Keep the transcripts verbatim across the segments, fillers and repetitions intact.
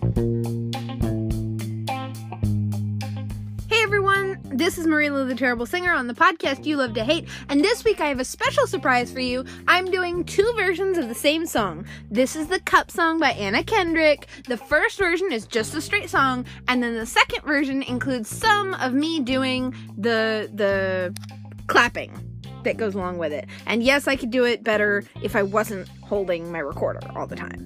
This is Marilla the Terrible Singer on the podcast you love to hate, and this week I have a special surprise for you. I'm doing two versions of the same song. This is the Cup Song by Anna Kendrick. The first version is just a straight song, and then the second version includes some of me doing the the clapping that goes along with it. And yes, I could do it better if I wasn't holding my recorder all the time.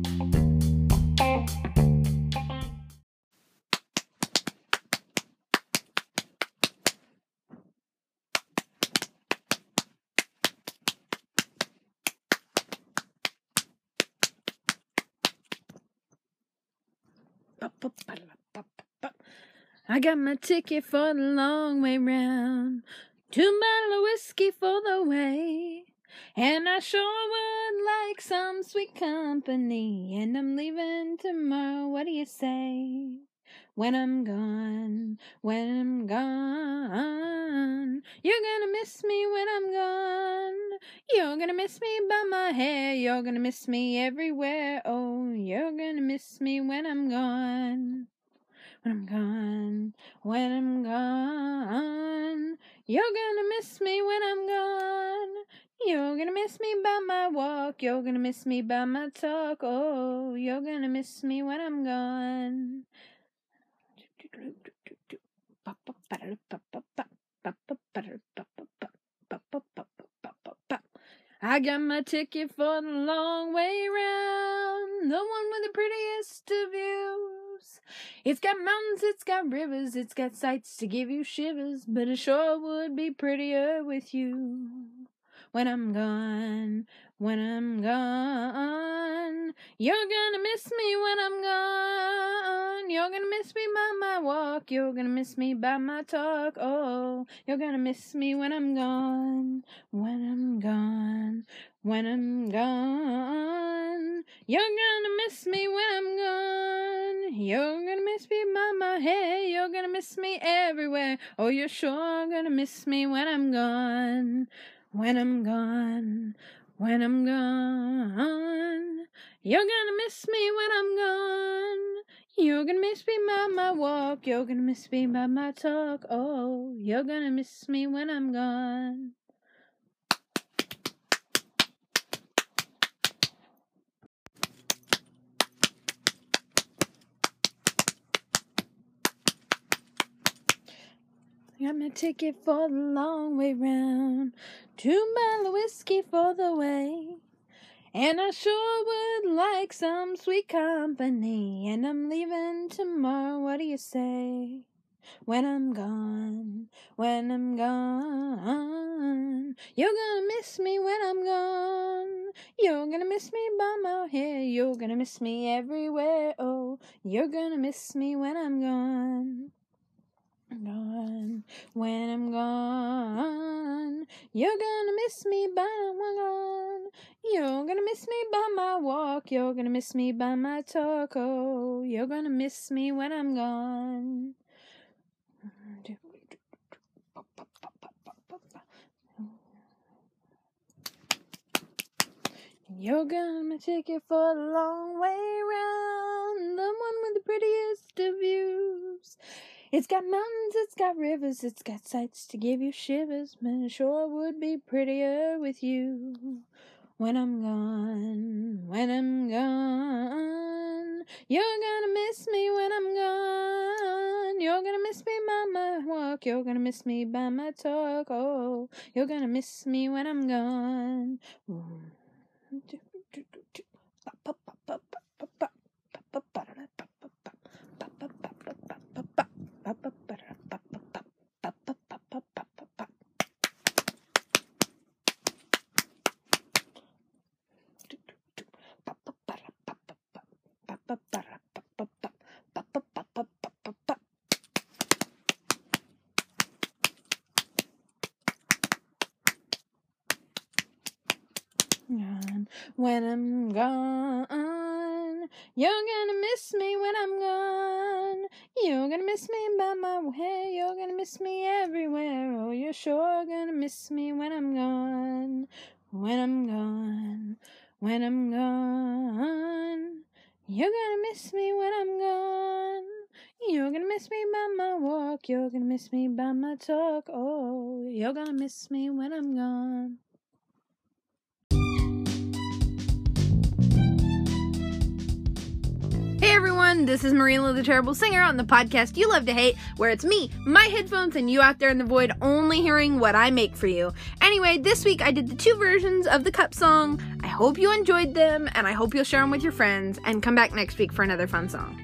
I got my ticket for the long way round, two bottle of whiskey for the way, and I sure would like some sweet company, and I'm leaving tomorrow, what do you say? When I'm gone, when I'm gone, you're gonna miss me when I'm gone. You're gonna miss me by my hair, you're gonna miss me everywhere. Oh, you're gonna miss me when I'm gone. When I'm gone, when I'm gone, you're gonna miss me when I'm gone. You're gonna miss me by my walk, you're gonna miss me by my talk. Oh, you're gonna miss me when I'm gone. I got my ticket for the long way round, the one with the prettiest of views. It's got mountains, it's got rivers, it's got sights to give you shivers, but it sure would be prettier with you. When I'm gone, when I'm gone, you're gonna miss me when I'm gone. You're gonna miss me by my walk, you're gonna miss me by my talk. Oh, you're gonna miss me when I'm gone, when I'm gone, when I'm gone. You're gonna miss me when I'm gone. You're gonna miss me by my hair, you're gonna miss me everywhere. Oh, you're sure gonna miss me when I'm gone. When I'm gone, when I'm gone, you're gonna miss me when I'm gone. You're gonna miss me by my walk, you're gonna miss me by my talk. Oh, you're gonna miss me when I'm gone. Got my ticket for the long way round, two bottle of whiskey for the way, and I sure would like some sweet company, and I'm leaving tomorrow, what do you say? When I'm gone, when I'm gone, you're gonna miss me when I'm gone. You're gonna miss me by my hair, you're gonna miss me everywhere. Oh, you're gonna miss me when I'm gone. Gone, when I'm gone, you're gonna miss me by my gone. You're gonna miss me by my walk, you're gonna miss me by my talk. Oh, you're gonna miss me when I'm gone. You're gonna take it for the long way round, the one with the prettiest of views. It's got mountains, it's got rivers, it's got sights to give you shivers, but it sure would be prettier with you. When I'm gone, when I'm gone, you're gonna miss me when I'm gone. You're gonna miss me by my walk, you're gonna miss me by my talk. Oh, you're gonna miss me when I'm gone. When I'm gone, you're gonna miss me when I'm gone. You're gonna miss me by my hair, you're gonna miss me everywhere. Oh, you're sure gonna miss me when I'm gone. When I'm gone, when I'm gone, You're gonna miss me when I'm gone. You're gonna miss me by my walk. You're gonna miss me by my talk. Oh, you're gonna miss me when I'm gone. Hey everyone, this is Marina the Terrible Singer on the podcast you love to hate, where it's me, my headphones, and you out there in the void only hearing what I make for you. Anyway, this week I did the two versions of the Cup song. I hope you enjoyed them, and I hope you'll share them with your friends, and come back next week for another fun song.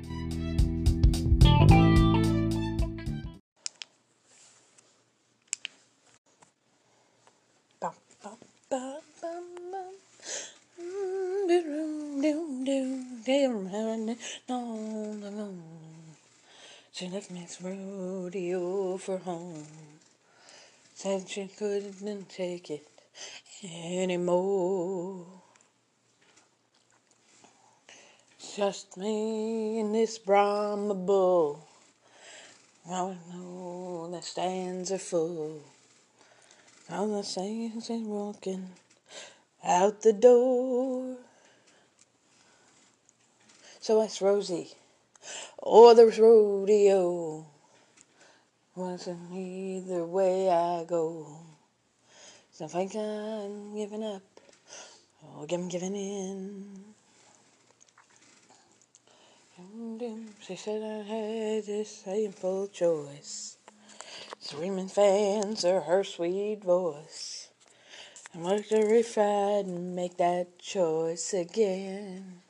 She left Miss Rodeo for home. Said she couldn't take it anymore. Just me and this Brahma bull. I know the stands are full. All the saints are walking out the door. So asked Rosie, or the rodeo. Wasn't either way I go. So I think I'm giving up, or I'm giving in. She said I had this simple choice. Screaming fans or her sweet voice. I wonder if I'd make that choice again.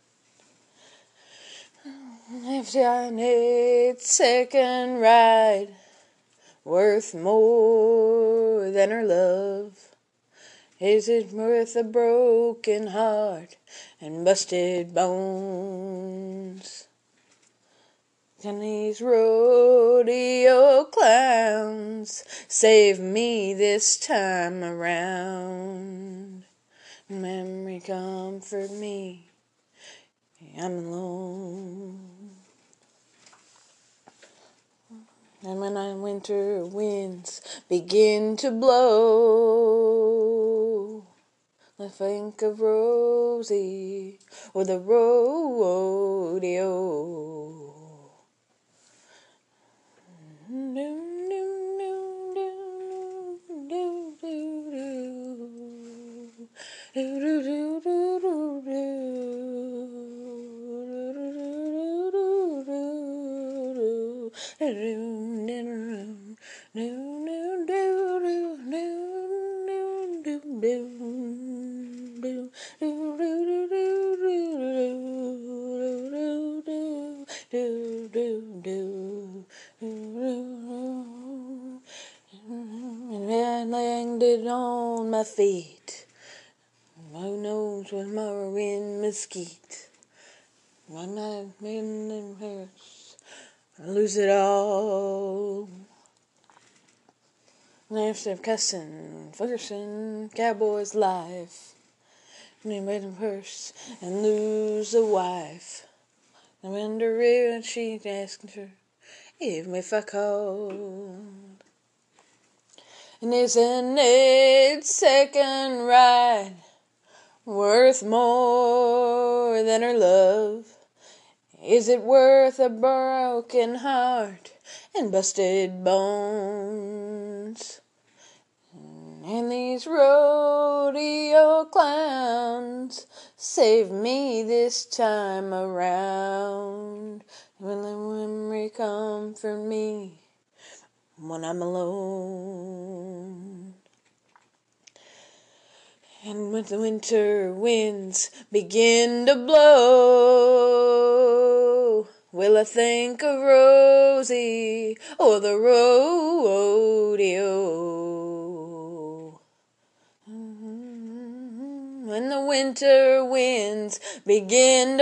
If I need second ride, worth more than her love. Is it worth a broken heart and busted bones? Can these rodeo clowns save me this time around? Memory comfort me, I'm alone. And when our winter winds begin to blow, I think of Rosie or the rodeo. And I landed on my feet. Who knows what more in mesquite? One night in them hurts, I lose it all. After cussing, Ferguson, Cowboy's life. And they made him curse and lose a wife. I wonder if she'd ask her if I called. And isn't it second ride worth more than her love? Is it worth a broken heart and busted bones? And these rodeo clowns save me this time around. Will the memory comfort me when I'm alone? And when the winter winds begin to blow, will I think of Rosie or the rodeo? When the winter winds begin to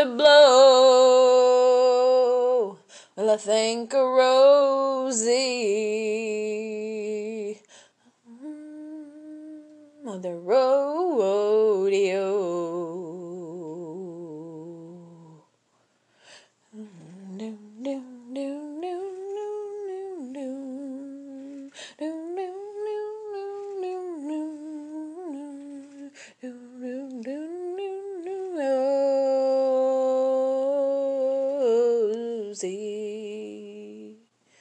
blow, will I think of Rosie or the rodeo? Rosie.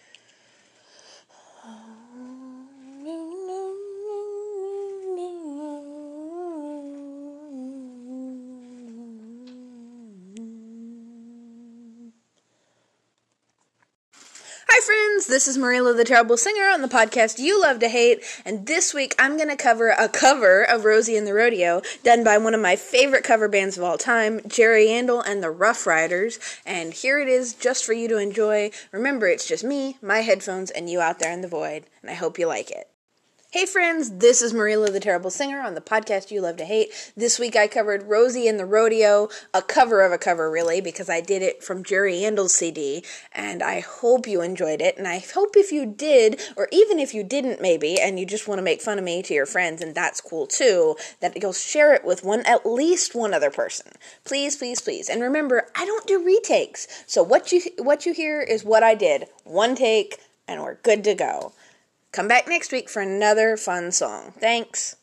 Hi friends, this is Marilla the Terrible Singer on the podcast You Love to Hate, and this week I'm going to cover a cover of Rosie and the Rodeo done by one of my favorite cover bands of all time, Jerry Andel and the Rough Riders, and here it is just for you to enjoy. Remember, it's just me, my headphones, and you out there in the void, and I hope you like it. Hey friends, this is Marilla the Terrible Singer on the podcast You Love to Hate. This week I covered Rosie and the Rodeo, a cover of a cover really, because I did it from Jerry Andel's C D, and I hope you enjoyed it, and I hope if you did, or even if you didn't maybe, and you just want to make fun of me to your friends, and that's cool too, that you'll share it with one, at least one other person. Please, please, please. And remember, I don't do retakes, so what you, what you hear is what I did. One take, and we're good to go. Come back next week for another fun song. Thanks.